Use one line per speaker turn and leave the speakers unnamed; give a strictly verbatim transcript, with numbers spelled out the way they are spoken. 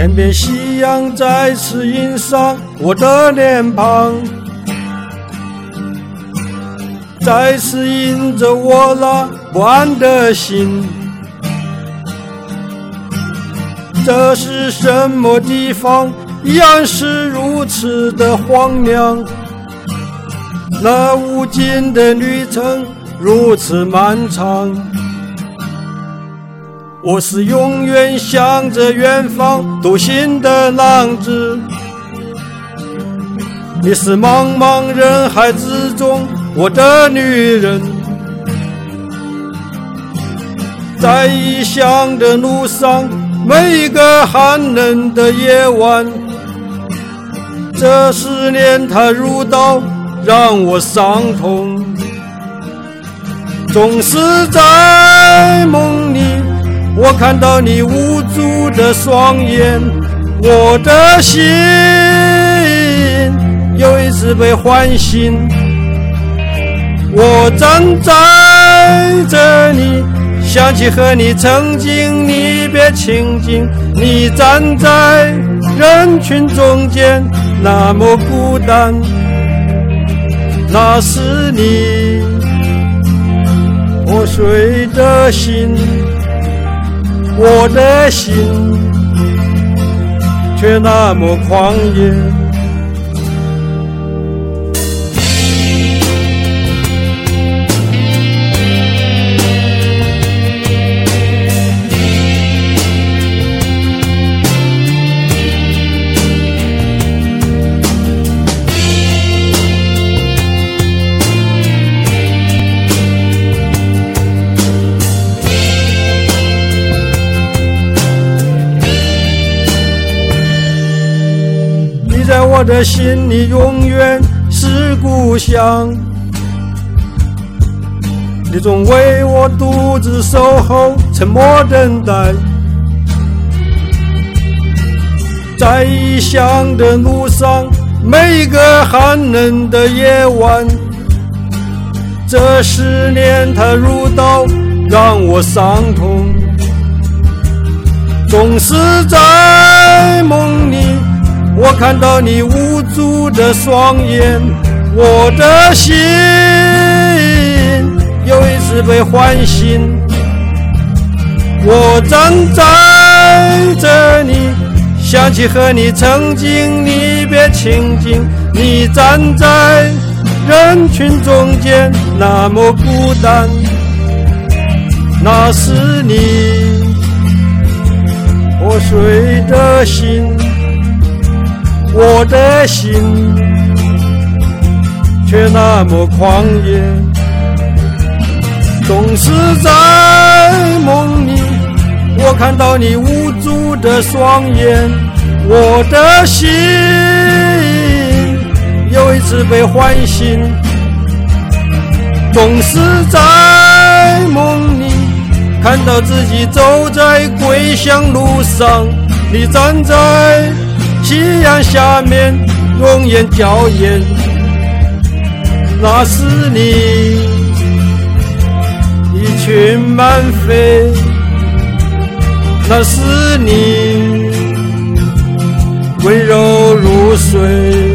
天边夕阳再次映上我的脸庞，再次映着我那不安的心。这是什么地方？依然是如此的荒凉，那无尽的旅程如此漫长。我是永远向着远方独行的浪子，你是茫茫人海之中我的女人。在异乡的路上，每一个寒冷的夜晚，这思念它如刀，让我伤痛。总是在梦里，我看到你无助的双眼，我的心又一次被唤醒。我站在这里，想起和你曾经离别情景，你站在人群中间，那么孤单。那是你破碎的心，我的心却那么狂野。在我的心里永远是故乡，你总为我独自守候，沉默等待。在异乡的路上，每一个寒冷的夜晚，这思念它如刀，让我伤痛。总是在梦里，我看到你无助的双眼，我的心又一次被唤醒。我站在这里，想起和你曾经离别情景，你站在人群中间，那么孤单。那是你破碎的心，我的心却那么狂野。总是在梦里，我看到你无助的双眼，我的心又一次被唤醒。总是在梦里，看到自己走在归乡路上，你站在夕阳下面容颜娇艳。那是你一群满飞，那是你温柔如水。